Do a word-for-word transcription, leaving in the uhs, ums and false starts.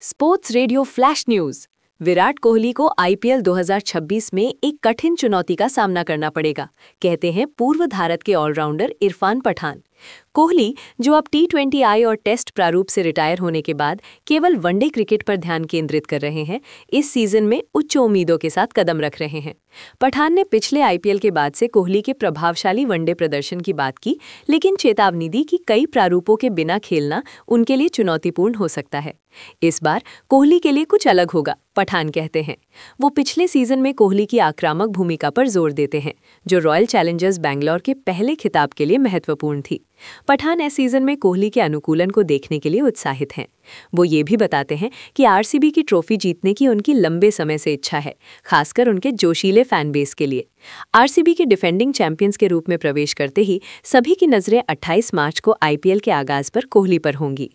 Sports radio flash news. Virat Kohli को IPL दो हज़ार छब्बीस में एक कठिन चुनौती का सामना करना पड़ेगा, कहते हैं पूर्व भारत के ऑलराउंडर इरफान पठान। कोहली, जो अब टी ट्वेंटी आई और टेस्ट प्रारूप से रिटायर होने के बाद केवल वनडे क्रिकेट पर ध्यान केंद्रित कर रहे हैं, इस सीजन में उच्च उम्मीदों के साथ कदम रख रहे हैं। पठान ने पिछले आईपीएल के बाद से कोहली के प्रभावशाली वनडे प्रदर्शन की बात की, लेकिन चेतावनी दी कि कई प्रारूपों के बिना खेलना उनके लिए चुनौतीपूर्ण हो सकता है। इस बार कोहली के लिए कुछ अलग होगा, पठान कहते हैं। वो पिछले सीजन में कोहली की आक्रामक भूमिका पर जोर देते हैं, जो रॉयल चैलेंजर्स बैंगलोर के पहले खिताब के लिए महत्वपूर्ण थी। पठान इस सीजन में कोहली के अनुकूलन को देखने के लिए उत्साहित हैं। वो ये भी बताते हैं कि आरसीबी की ट्रॉफी जीतने की उनकी लंबे समय से इच्छा है, खासकर उनके जोशीले फैन बेस के लिए। आरसीबी के डिफेंडिंग चैंपियंस के रूप में प्रवेश करते ही सभी की नजरें अट्ठाईस मार्च को आईपीएल के आगाज पर कोहली पर होंगी।